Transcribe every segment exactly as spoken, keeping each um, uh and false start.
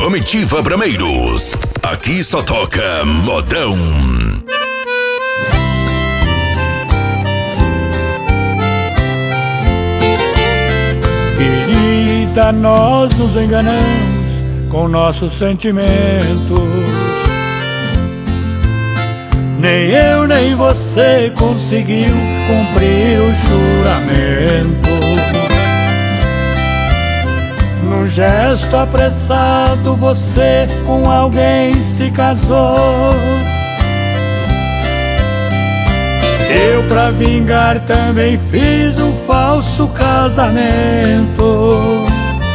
Comitiva Brameiros. Aqui só toca modão. Querida, nós nos enganamos com nossos sentimentos. Nem eu nem você conseguiu cumprir o juramento. Num gesto apressado você com alguém se casou. Eu, pra vingar, também fiz um falso casamento.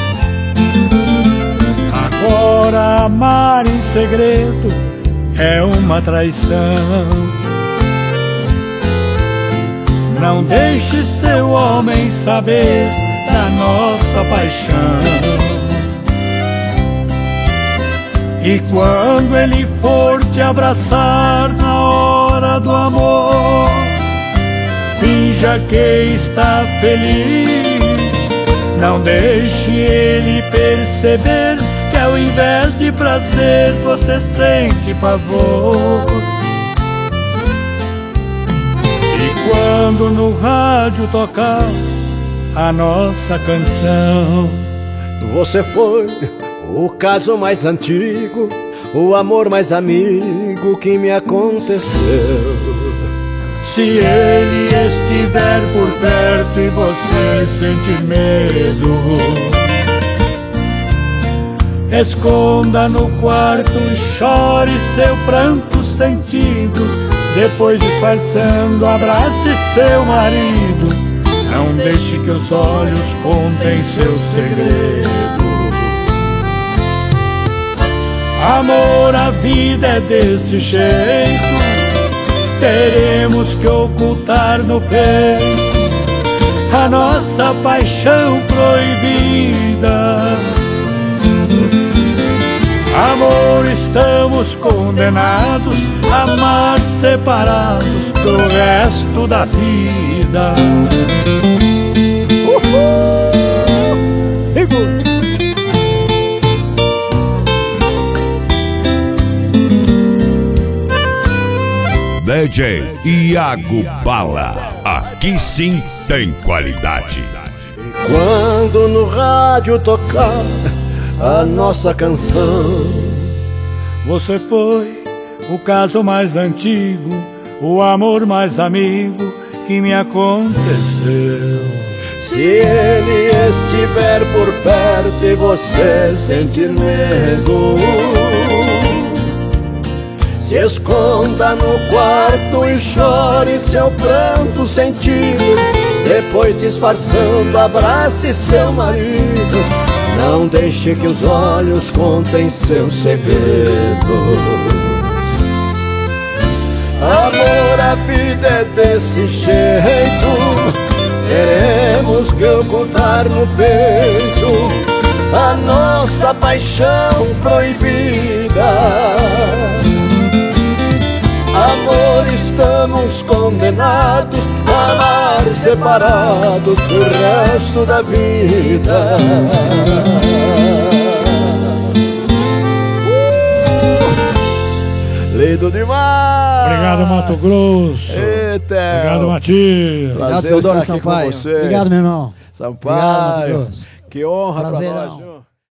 Agora amar em segredo é uma traição. Não deixe seu homem saber da nossa paixão. E quando ele for te abraçar na hora do amor, finja que está feliz. Não deixe ele perceber que ao invés de prazer você sente pavor. E quando no rádio tocar a nossa canção, você foi o caso mais antigo, o amor mais amigo que me aconteceu. Se ele estiver por perto e você sentir medo, esconda no quarto e chore seu pranto sentido. Depois, disfarçando, abrace seu marido. Não deixe que os olhos contem seu segredo. Amor, a vida é desse jeito. Teremos que ocultar no peito a nossa paixão proibida. Amor, estamos condenados a amar separados pro resto da vida. Uhul! Igor! D J Iago Bala. Aqui sim tem qualidade. Quando no rádio tocar a nossa canção, você foi o caso mais antigo, o amor mais amigo que me aconteceu. Se ele estiver por perto e você sentir medo, se esconda no quarto e chore seu pranto sentido. Depois, disfarçando, abrace seu marido. Não deixe que os olhos contem seus segredos. Amor, a vida é desse jeito. Teremos que ocultar no peito a nossa paixão proibida. Amor, estamos condenados a amar separados pro resto da vida. uh! Lindo demais! Obrigado, Mato Grosso. Eita! Obrigado, Matias. Obrigado, Teodoro Sampaio. Obrigado, meu irmão. Sampaio. Obrigado, que honra pra Prazerão. nós, viu?